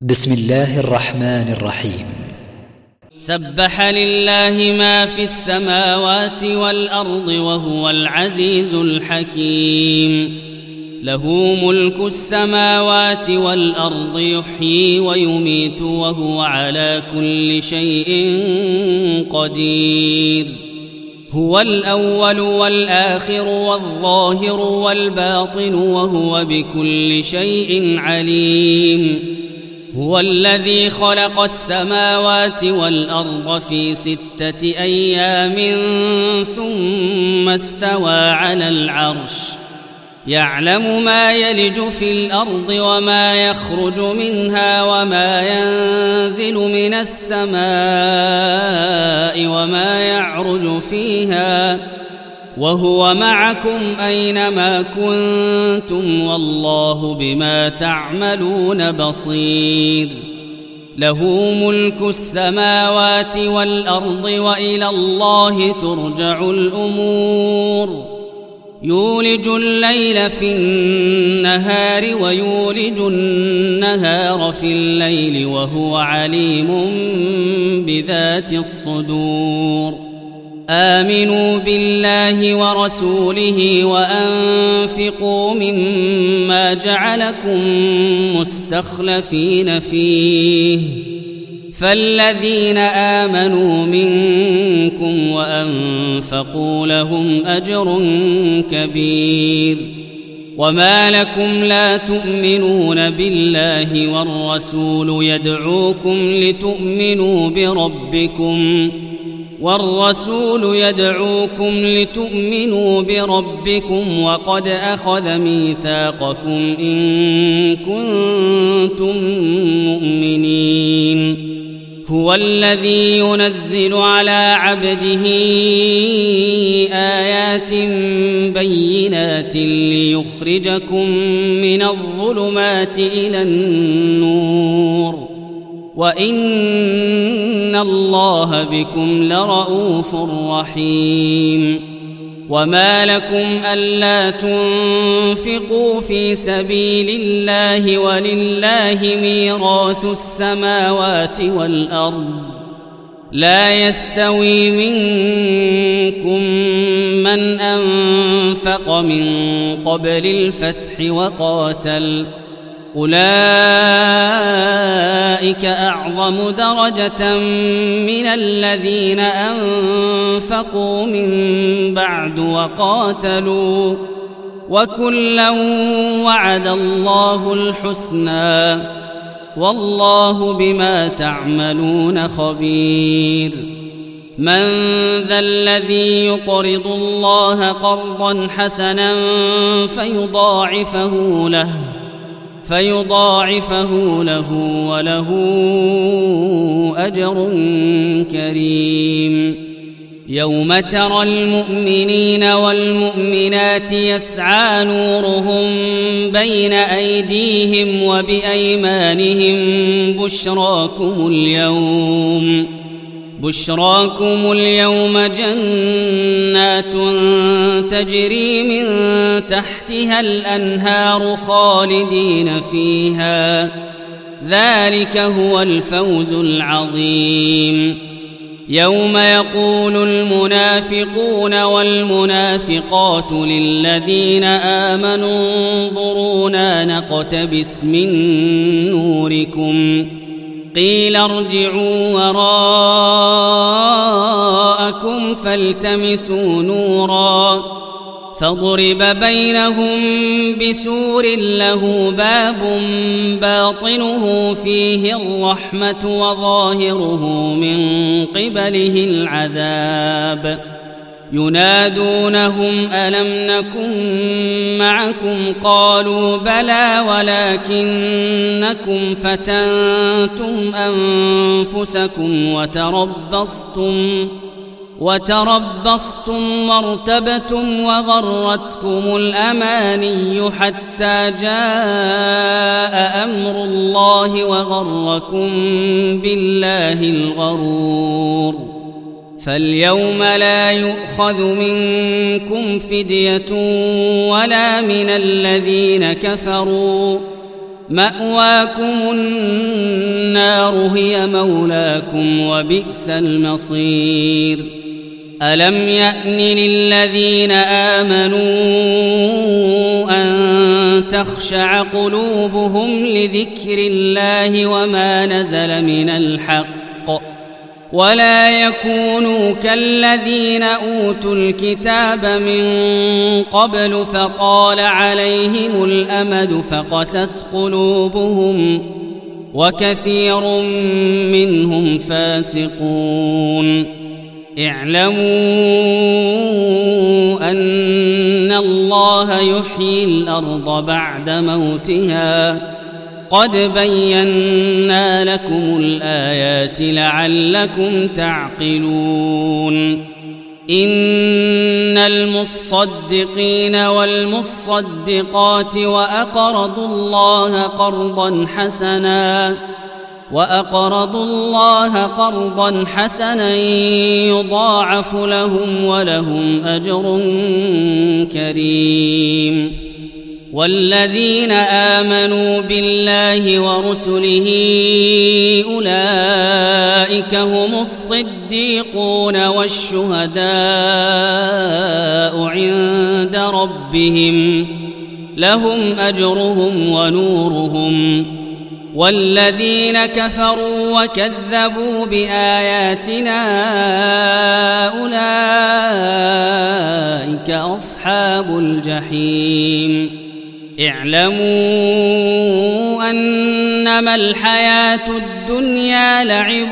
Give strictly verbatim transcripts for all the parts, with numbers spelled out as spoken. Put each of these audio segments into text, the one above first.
بسم الله الرحمن الرحيم. سبح لله ما في السماوات والأرض وهو العزيز الحكيم. له ملك السماوات والأرض يحيي ويميت وهو على كل شيء قدير. هو الأول والآخر والظاهر والباطن وهو بكل شيء عليم. هو الذي خلق السماوات والأرض في ستة أيام ثم استوى على العرش يعلم ما يلج في الأرض وما يخرج منها وما ينزل من السماء وما يعرج فيها وهو معكم أينما كنتم والله بما تعملون بصير. له ملك السماوات والأرض وإلى الله ترجع الأمور. يولج الليل في النهار ويولج النهار في الليل وهو عليم بذات الصدور. آمنوا بالله ورسوله وأنفقوا مما جعلكم مستخلفين فيه فالذين آمنوا منكم وأنفقوا لهم أجر كبير. وما لكم لا تؤمنون بالله والرسول يدعوكم لتؤمنوا بربكم والرسول يدعوكم لتؤمنوا بربكم وقد أخذ ميثاقكم إن كنتم مؤمنين. هو الذي ينزل على عبده آيات بينات ليخرجكم من الظلمات إلى النور وإن الله بكم لرؤوف رحيم. وما لكم ألا تنفقوا في سبيل الله ولله ميراث السماوات والأرض لا يستوي منكم من أنفق من قبل الفتح وقاتل أولئك أعظم درجة من الذين أنفقوا من بعد وقاتلوا وكلا وعد الله الحسنى والله بما تعملون خبير. من ذا الذي يقرض الله قرضا حسنا فيضاعفه له فيضاعفه له وله أجر كريم. يوم ترى المؤمنين والمؤمنات يسعى نورهم بين أيديهم وبأيمانهم بشراكم اليوم بشراكم اليوم جنات تجري من تحتها الأنهار خالدين فيها ذلك هو الفوز العظيم. يوم يقول المنافقون والمنافقات للذين آمنوا انظرونا نقتبس من نوركم قيل ارجعوا وراءكم فالتمسوا نورا فضرب بينهم بسور له باب باطنه فيه الرحمة وظاهره من قبله العذاب. ينادونهم ألم نكن معكم قالوا بلى ولكنكم فتنتم أنفسكم وتربصتم وتربصتم وارتبتم وغرتكم الأماني حتى جاء أمر الله وغركم بالله الغرور. فاليوم لا يؤخذ منكم فدية ولا من الذين كفروا مأواكم النار هي مولاكم وبئس المصير. ألم يأن للذين آمنوا أن تخشع قلوبهم لذكر الله وما نزل من الحق ولا يكونوا كالذين أوتوا الكتاب من قبل فطال عليهم الأمد فقست قلوبهم وكثير منهم فاسقون. اعلموا أن الله يحيي الأرض بعد موتها قد بينا لكم الآيات لعلكم تعقلون. إن المصدقين والمصدقات وأقرضوا الله قرضا حسنا وأقرضوا الله قرضا حسنا يضاعف لهم ولهم أجر كريم. والذين آمنوا بالله ورسله أولئك هم الصديقون والشهداء عند ربهم لهم أجرهم ونورهم. والذين كفروا وكذبوا بآياتنا أولئك أصحاب الجحيم. اعلموا أنما الحياة الدنيا لعب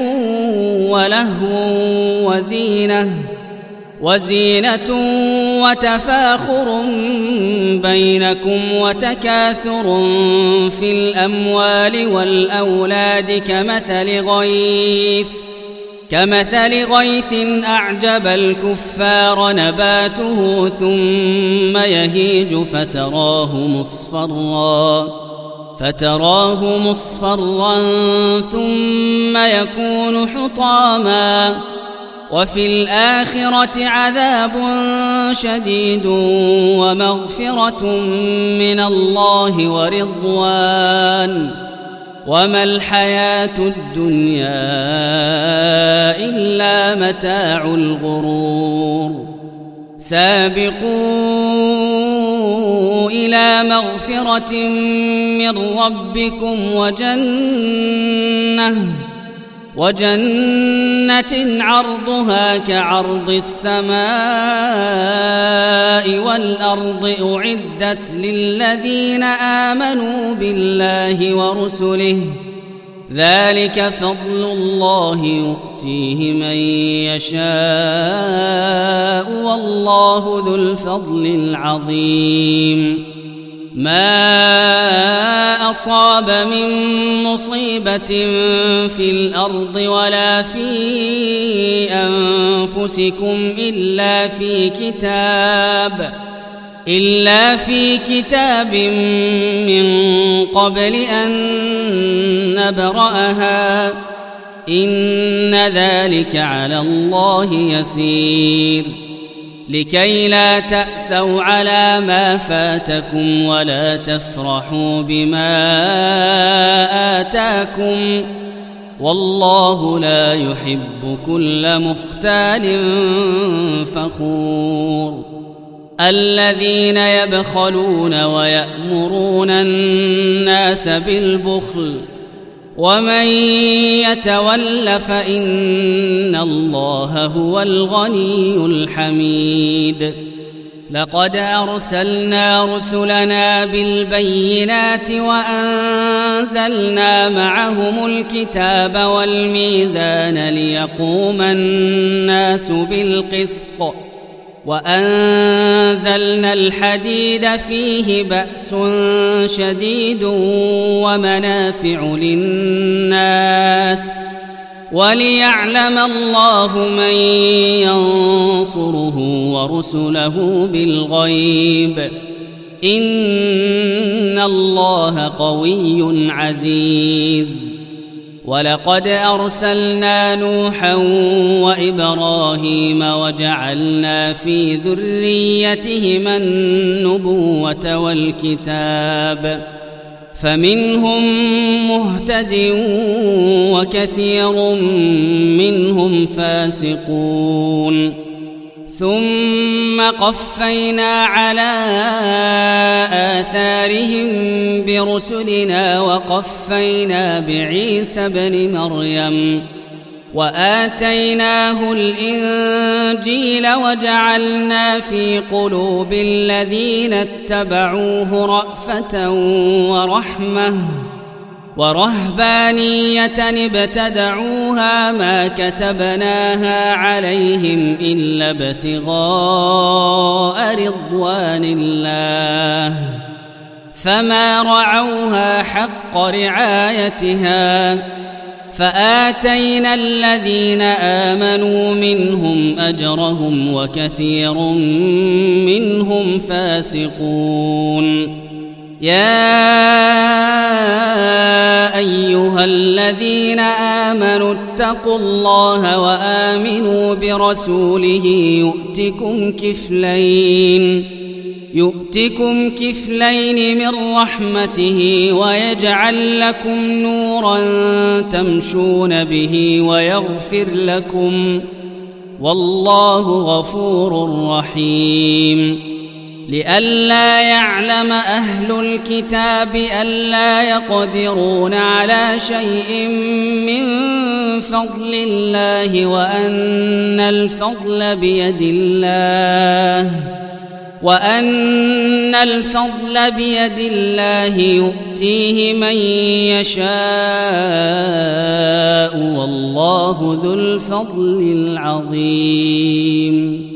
ولهو وزينة وزينة وتفاخر بينكم وتكاثر في الأموال والأولاد كمثل غيث كمثل غيث أعجب الكفار نباته ثم يهيج فتراه مصفرا فتراه مصفرا ثم يكون حطاما وفي الآخرة عذاب شديد ومغفرة من الله ورضوان وما الحياة الدنيا إلا متاع الغرور. سابقوا إلى مغفرة من ربكم وجنة وجنة عرضها كعرض السماء والأرض أعدت للذين آمنوا بالله ورسله ذلك فضل الله يؤتيه من يشاء والله ذو الفضل العظيم. ما أصاب من مصيبة في الأرض ولا في أنفسكم إلا في كتاب إلا في كتاب من قبل أن نبرأها إن ذلك على الله يسير. لكي لا تأسوا على ما فاتكم ولا تفرحوا بما آتاكم والله لا يحب كل مختال فخور. الذين يبخلون ويأمرون الناس بالبخل ومن يتول فإن الله هو الغني الحميد. لقد أرسلنا رسلنا بالبينات وأنزلنا معهم الكتاب والميزان ليقوم الناس بالقسط وأنزلنا الحديد فيه بأس شديد ومنافع للناس وليعلم الله من ينصره ورسله بالغيب إن الله قوي عزيز. ولقد أرسلنا نوحا وإبراهيم وجعلنا في ذريتهما النبوة والكتاب فمنهم مهتد وكثير منهم فاسقون ثم قفينا على آثارهم برسلنا وقفينا بعيسى ابن مريم وآتيناه الإنجيل وجعلنا في قلوب الذين اتبعوه رأفة ورحمة ورهبانية ابتدعوها ما كتبناها عليهم إلا ابتغاء رضوان الله فما رعوها حق رعايتها فآتينا الذين آمنوا منهم أجرهم وكثير منهم فاسقون يا أيها الذين آمنوا اتقوا الله وآمنوا برسوله يؤتكم كفلين يؤتكم كفلين من رحمته ويجعل لكم نورا تمشون به ويغفر لكم والله غفور رحيم لئلا يعلم أهل الكتاب ألا يقدرون على شيء من فضل الله وأن الفضل بيد الله وأن الفضل بيد الله يؤتيه من يشاء والله ذو الفضل العظيم